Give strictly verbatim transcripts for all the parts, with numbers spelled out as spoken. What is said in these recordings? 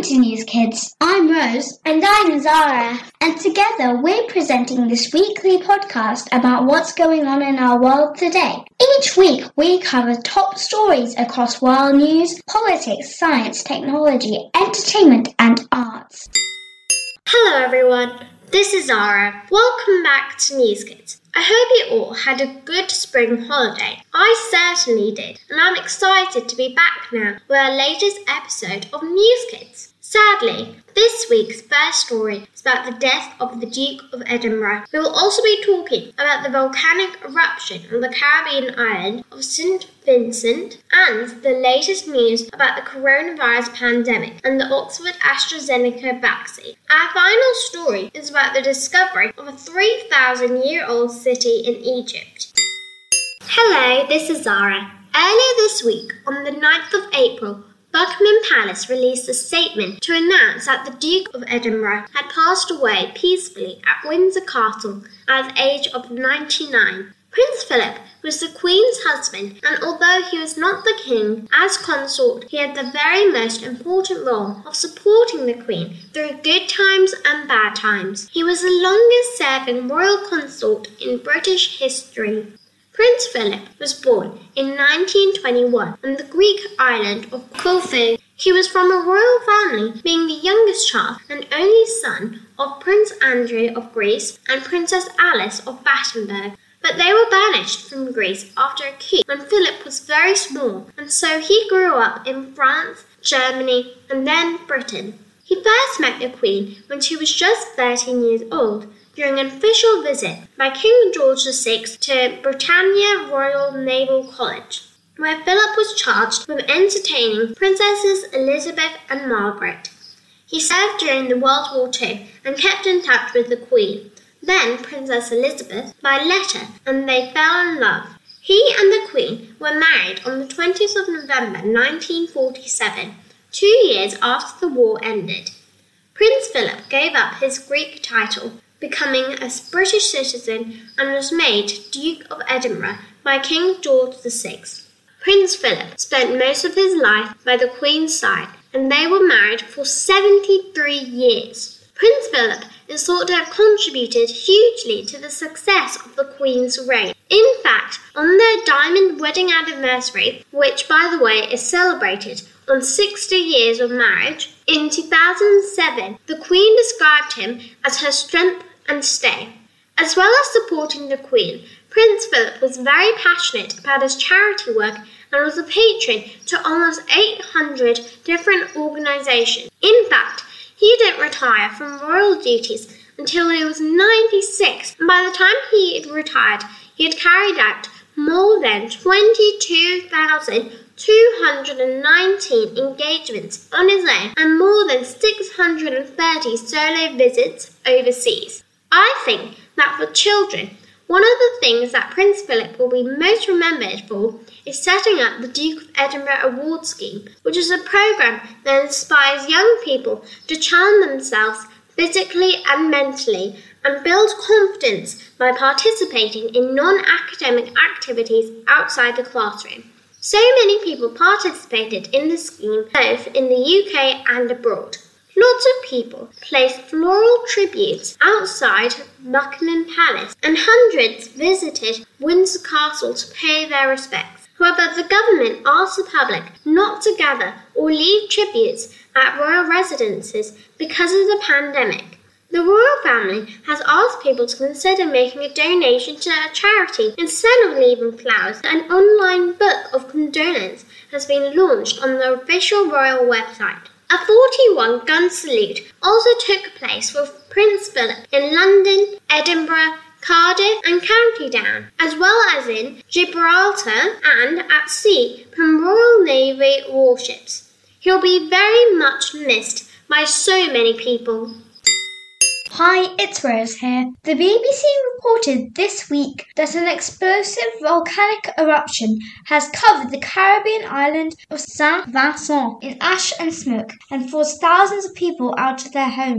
Welcome to News Kids. I'm Rose. And I'm Zara. And together we're presenting this weekly podcast about what's going on in our world today. Each week we cover top stories across world news, politics, science, technology, entertainment and arts. Hello everyone, this is Zara. Welcome back to News Kids. I hope you all had a good spring holiday. I certainly did, and I'm excited to be back now with our latest episode of News Kids. Sadly, this week's first story is about the death of the Duke of Edinburgh. We will also be talking about the volcanic eruption on the Caribbean island of Saint Vincent and the latest news about the coronavirus pandemic and the Oxford AstraZeneca vaccine. Our final story is about the discovery of a three thousand year old city in Egypt. Hello, this is Zara. Earlier this week, on the ninth of April, Buckingham Palace released a statement to announce that the Duke of Edinburgh had passed away peacefully at Windsor Castle at the age of ninety-nine. Prince Philip was the Queen's husband, and although he was not the King, as consort, he had the very most important role of supporting the Queen through good times and bad times. He was the longest-serving royal consort in British history. Prince Philip was born in nineteen twenty-one on the Greek island of Corfu. He was from a royal family, being the youngest child and only son of Prince Andrew of Greece and Princess Alice of Battenberg. But they were banished from Greece after a coup when Philip was very small, and so he grew up in France, Germany, and then Britain. He first met the Queen when she was just thirteen years old, during an official visit by King George the Sixth to Britannia Royal Naval College, where Philip was charged with entertaining Princesses Elizabeth and Margaret. He served during the World War Two and kept in touch with the Queen, then Princess Elizabeth, by letter, and they fell in love. He and the Queen were married on the twentieth of November nineteen forty-seven, two years after the war ended. Prince Philip gave up his Greek title, becoming a British citizen, and was made Duke of Edinburgh by King George the Sixth. Prince Philip spent most of his life by the Queen's side, and they were married for seventy-three years. Prince Philip is thought to have contributed hugely to the success of the Queen's reign. In fact, on their diamond wedding anniversary, which by the way is celebrated on sixty years of marriage, in two thousand seven, the Queen described him as her strength and stay. As well as supporting the Queen, Prince Philip was very passionate about his charity work and was a patron to almost eight hundred different organisations. In fact, he didn't retire from royal duties until he was ninety-six, and by the time he had retired, he had carried out more than twenty-two thousand two hundred nineteen engagements on his own and more than six hundred thirty solo visits overseas. I think that for children, one of the things that Prince Philip will be most remembered for is setting up the Duke of Edinburgh Award Scheme, which is a programme that inspires young people to challenge themselves physically and mentally and build confidence by participating in non-academic activities outside the classroom. So many people participated in the scheme both in the U K and abroad. Lots of people placed floral tributes outside Buckingham Palace, and hundreds visited Windsor Castle to pay their respects. However, the government asked the public not to gather or leave tributes at royal residences because of the pandemic. The royal family has asked people to consider making a donation to a charity instead of leaving flowers. An online book of condolence has been launched on the official royal website. A forty-one gun salute also took place with Prince Philip in London, Edinburgh, Cardiff and County Down, as well as in Gibraltar and at sea from Royal Navy warships. He'll be very much missed by so many people. Hi, it's Rose here. The B B C reported this week that an explosive volcanic eruption has covered the Caribbean island of Saint Vincent in ash and smoke and forced thousands of people out of their homes.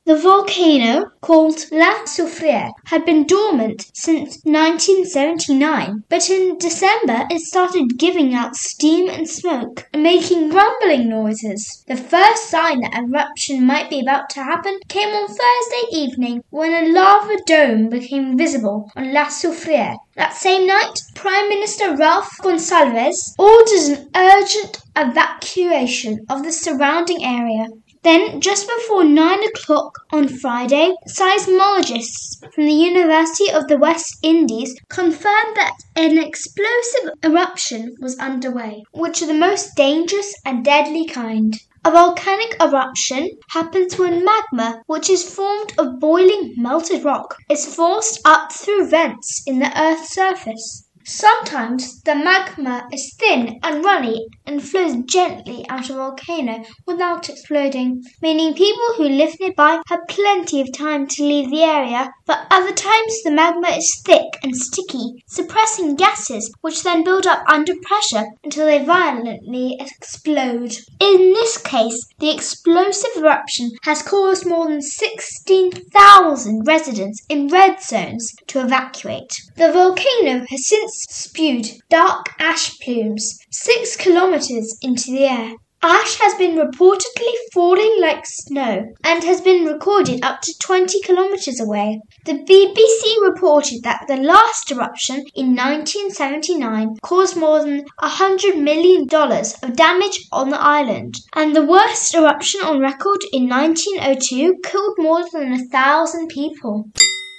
The volcano, called La Soufrière, had been dormant since nineteen seventy-nine, but in December it started giving out steam and smoke and making rumbling noises. The first sign that eruption might be about to happen came on Thursday evening when a lava dome became visible on La Soufrière. That same night, Prime Minister Ralph Gonsalves ordered an urgent evacuation of the surrounding area. Then, just before nine o'clock on Friday, seismologists from the University of the West Indies confirmed that an explosive eruption was underway, which are the most dangerous and deadly kind. A volcanic eruption happens when magma, which is formed of boiling melted rock, is forced up through vents in the Earth's surface. Sometimes the magma is thin and runny and flows gently out of a volcano without exploding, meaning people who live nearby have plenty of time to leave the area, but other times the magma is thick and sticky, suppressing gases which then build up under pressure until they violently explode. In this case, the explosive eruption has caused more than sixteen thousand residents in red zones to evacuate. The volcano has since spewed dark ash plumes six kilometers into the air. Ash has been reportedly falling like snow and has been recorded up to twenty kilometers away. The B B C reported that the last eruption in nineteen seventy-nine caused more than one hundred million dollars of damage on the island, and the worst eruption on record in nineteen oh two killed more than a thousand people.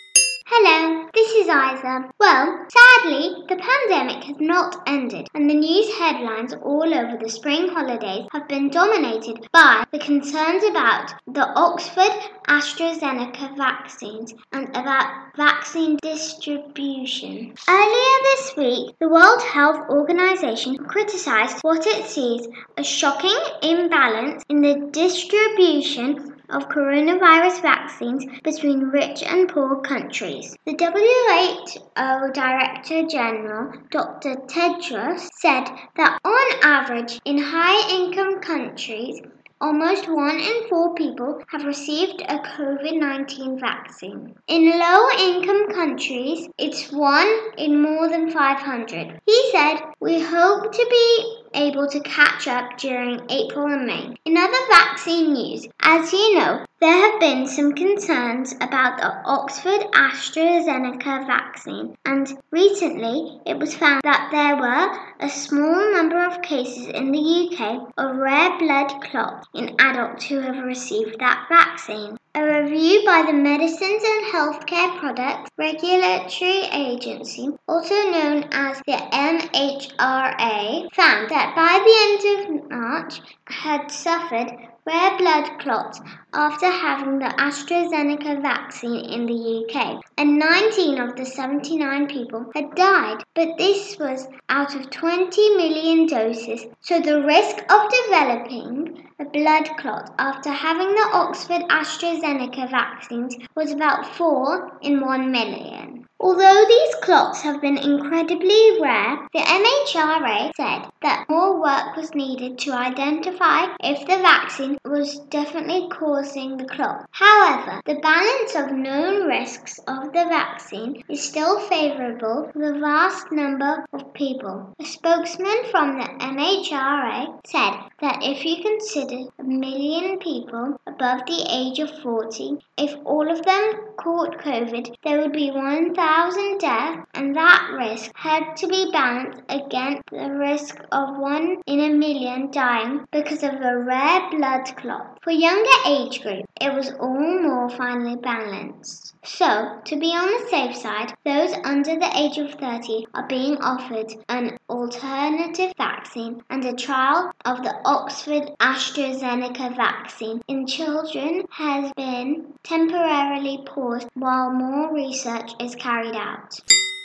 Hello, this is Isa. Well, sadly, the pandemic has not ended, and the news headlines all over the spring holidays have been dominated by the concerns about the Oxford AstraZeneca vaccines and about vaccine distribution. Earlier this week, the World Health Organization criticized what it sees as shocking imbalance in the distribution of coronavirus vaccines between rich and poor countries. The W H O Director General, Doctor Tedros, said that on average in high-income countries, almost one in four people have received a COVID nineteen vaccine. In low-income countries, it's one in more than five hundred. He said, "We hope to be able to catch up during April and May." In other vaccine news, as you know, there have been some concerns about the Oxford AstraZeneca vaccine, and recently it was found that there were a small number of cases in the U K of rare blood clots in adults who have received that vaccine. A review by the Medicines and Healthcare Products Regulatory Agency, also known as the M H R A, found that by the end of March had suffered rare blood clots after having the AstraZeneca vaccine in the U K, and nineteen of the seventy-nine people had died, but this was out of twenty million doses, so the risk of developing a blood clot after having the Oxford AstraZeneca vaccines was about four in one million. Although these clots have been incredibly rare, the M H R A said that more work was needed to identify if the vaccine was definitely causing the clot. However, the balance of known risks of the vaccine is still favorable for the vast number of people. A spokesman from the M H R A said that if you consider a million people above the age of forty, if all of them caught COVID, there would be one thousand deaths, and that risk had to be balanced against the risk of one in a million dying because of a rare blood clot. For younger age groups, it was all more finely balanced. So, to be on the safe side, those under the age of thirty are being offered an alternative vaccine, and a trial of the Oxford AstraZeneca vaccine in children has been temporarily paused while more research is carried out.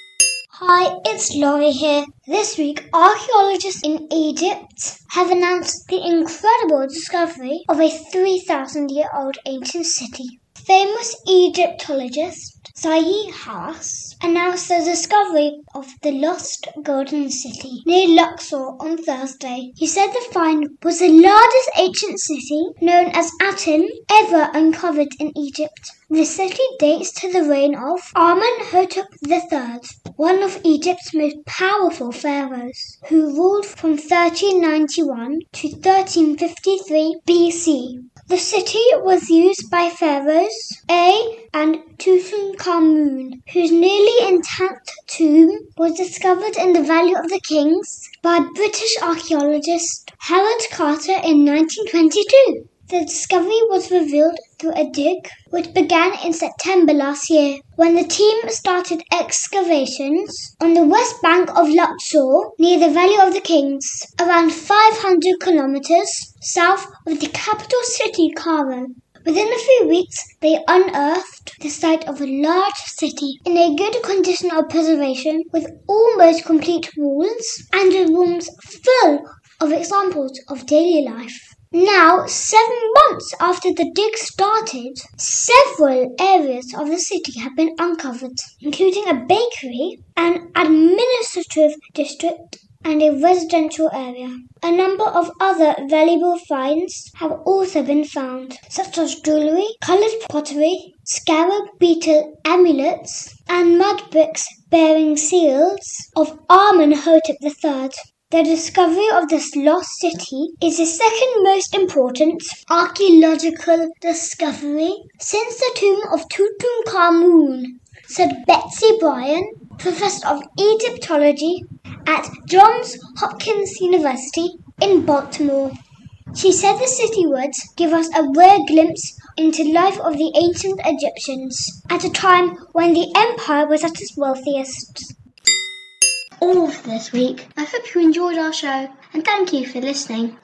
Hi, it's Laurie here. This week, archaeologists in Egypt have announced the incredible discovery of a three thousand year old ancient city. Famous Egyptologist Zahi Hawass announced the discovery of the lost golden city near Luxor on Thursday. He said the find was the largest ancient city known as Aten ever uncovered in Egypt. The city dates to the reign of Amenhotep the third, one of Egypt's most powerful pharaohs, who ruled from thirteen ninety-one to thirteen fifty-three B C. The city was used by pharaohs A and Tutankhamun, whose nearly intact tomb was discovered in the Valley of the Kings by British archaeologist Howard Carter in nineteen twenty-two. The discovery was revealed through a dig which began in September last year, when the team started excavations on the west bank of Luxor near the Valley of the Kings, around five hundred kilometers south of the capital city Cairo. Within a few weeks, they unearthed the site of a large city in a good condition of preservation, with almost complete walls and rooms full of examples of daily life. Now, seven months after the dig started, several areas of the city have been uncovered, including a bakery, an administrative district, and a residential area. A number of other valuable finds have also been found, such as jewellery, coloured pottery, scarab beetle amulets, and mud bricks bearing seals of Amenhotep the third. The discovery of this lost city is the second most important archaeological discovery since the tomb of Tutankhamun, said Betsy Bryan, Professor of Egyptology at Johns Hopkins University in Baltimore. She said the city would give us a rare glimpse into the life of the ancient Egyptians at a time when the empire was at its wealthiest. All for this week. I hope you enjoyed our show, and thank you for listening.